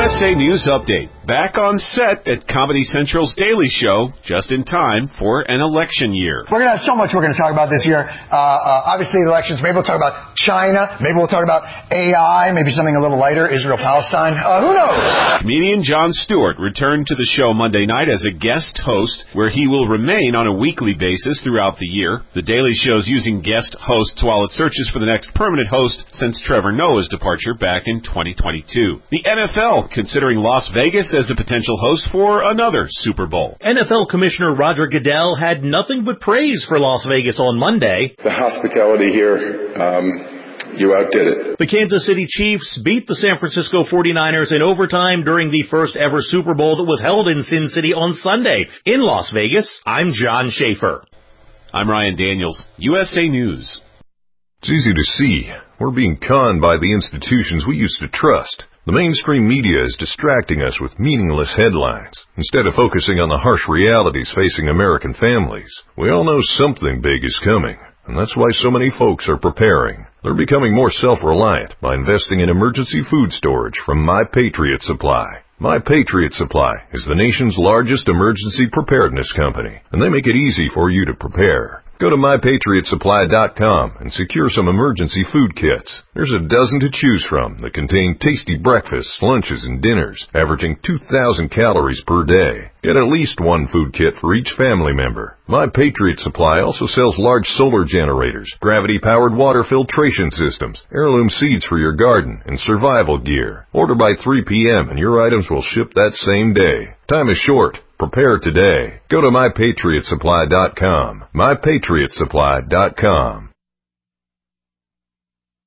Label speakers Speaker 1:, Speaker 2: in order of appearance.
Speaker 1: USA News Update. Back on set at Comedy Central's Daily Show, just in time for an election year.
Speaker 2: We're going to have so much we're going to talk about this year. Obviously, the elections. Maybe we'll talk about China. Maybe we'll talk about AI. Maybe something a little lighter, Israel-Palestine. Who knows?
Speaker 1: Comedian Jon Stewart returned to the show Monday night as a guest host, where he will remain on a weekly basis throughout the year. The Daily Show's using guest hosts while it searches for the next permanent host since Trevor Noah's departure back in 2022. The NFL considering Las Vegas as a potential host for another Super Bowl.
Speaker 3: NFL Commissioner Roger Goodell had nothing but praise for Las Vegas on Monday.
Speaker 4: The hospitality here, you outdid it.
Speaker 3: The Kansas City Chiefs beat the San Francisco 49ers in overtime during the first ever Super Bowl that was held in Sin City on Sunday. In Las Vegas, I'm John Schaefer.
Speaker 1: I'm Ryan Daniels, USA News.
Speaker 5: It's easy to see. We're being conned by the institutions we used to trust. The mainstream media is distracting us with meaningless headlines, instead of focusing on the harsh realities facing American families. We all know something big is coming, and that's why so many folks are preparing. They're becoming more self-reliant by investing in emergency food storage from My Patriot Supply. My Patriot Supply is the nation's largest emergency preparedness company, and they make it easy for you to prepare. Go to MyPatriotSupply.com and secure some emergency food kits. There's a dozen to choose from that contain tasty breakfasts, lunches, and dinners, averaging 2,000 calories per day. Get at least one food kit for each family member. My Patriot Supply also sells large solar generators, gravity-powered water filtration systems, heirloom seeds for your garden, and survival gear. Order by 3 p.m. and your items will ship that same day. Time is short. Prepare today. Go to MyPatriotSupply.com. MyPatriotSupply.com.